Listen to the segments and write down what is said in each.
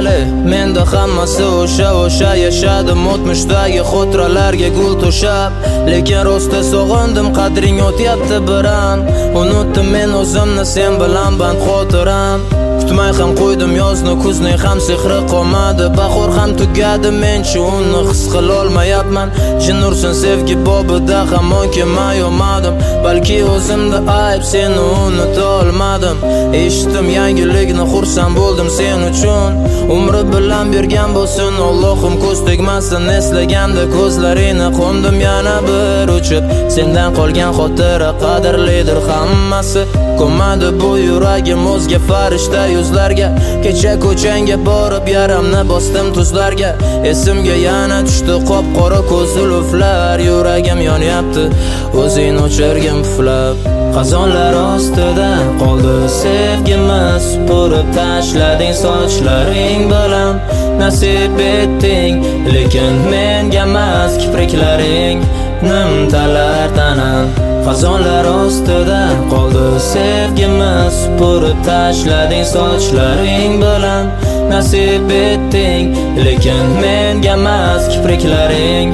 Bali, menda hammasi o'sha yashadim o'tmishdagi xotiralarga gul to'shab. Lekin rosti sog'indim, qadring o'tyapti biram. Unutdim men o'zimni, sen bilan band xotiram. Kutmay ham qo'ydim yozni, kuzning ham sehri qolmadi. Bahor ham tugadi, menchi uni his qilolmayapman. Jin ursin sevgi bobida hamon kelmay olmadim. Balki o'zimda ayb, seni unuta olmadim. Eshitdim yangilikni, xursand bo'ldim sen uchun. Umri bilan bergan bo'lsin Allohim, ko'z tegmasin eslaganda ko'zlaringni. Qo'ndim yana bir uchib, sendan qolgan xotira qadrlidir hammasi. Ko'madi bu yuragim o'zga farishta yuzlarga. Kecha ko'changga borib yaramni bosdim tuzlarga. Esimga yana tushdi qop-qora ko'zli uflar. Yuragim yonyapti o'zing o'chirgin puflab. Qazonlar ostida qoldi sevgimiz, purib tashlading sochlaring bilan. Nasib etding, lekin menga emas kipriklaring nimtalar tanam. Qazonlar ostida qoldi sevgimiz, purib tashlading sochlaring bilan. Nasib etding, lekin menga emas kipriklaring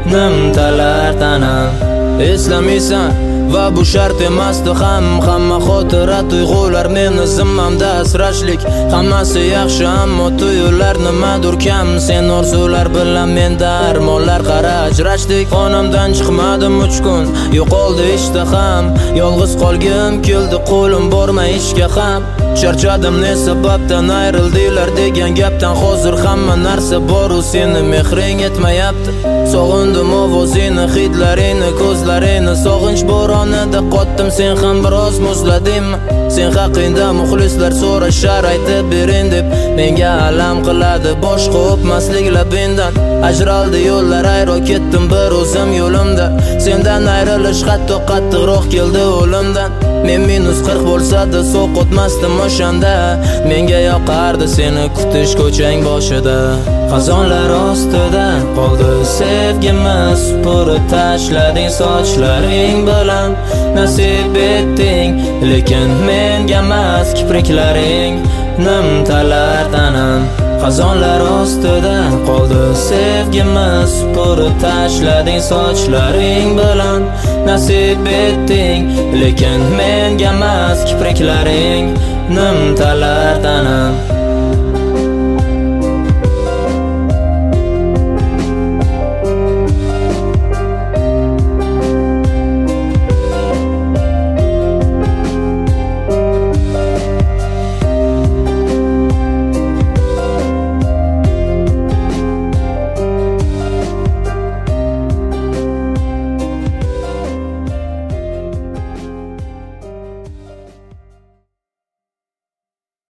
nimtalar tanam. Eslamaysan va bu shart emasdi ham. Hamma xotira tuyg'ular meni zimmamda asrashlik. Hammasi yaxshi ammo tuyular nimadur kam. Sen orzular bilan menda armonlar qara ajrashdik. Xonamdan chiqmadim 3 kun, yo'qoldi ishtaham. Yolg'iz qolgim keldi, qo'lim bormay ishga ham. Charchadim ne sababdan ayrildinglar degan gapdan. Hozir hamma narsa bor, u seni mehring yetmayapti. Sog'indim ovozingni, hidlaringni, ko'zlaringni. Sog'inch bo'ronida qotdim, sen ham biroz muzladingmi? Sen haqingda muxlislar so'rashar, aytib bering deb. Menga alam qiladi boshqa o'pmaslik labingdan. Ajraldi yo'llar, ayro ketdim bir o'zim yo'limda. Sendan ayrilish hatto qattiqroq keldi o'limdan. Men -40 bo'lsa-da so'q o'tmasdim o'shanda. Menga yoqardi seni kutish ko'chang boshida. Qazonlar ostida qoldi sevgimiz, purib tashlading sochlaring bilan. Nasib etding, lekin menga emas kipriklaring nimtalar tanam. Qazonlar ostida qoldi sevgimiz, purib tashlading sochlaring bilan. Nasib etding, lekin menga emas kipriklaring nimtalar tanam.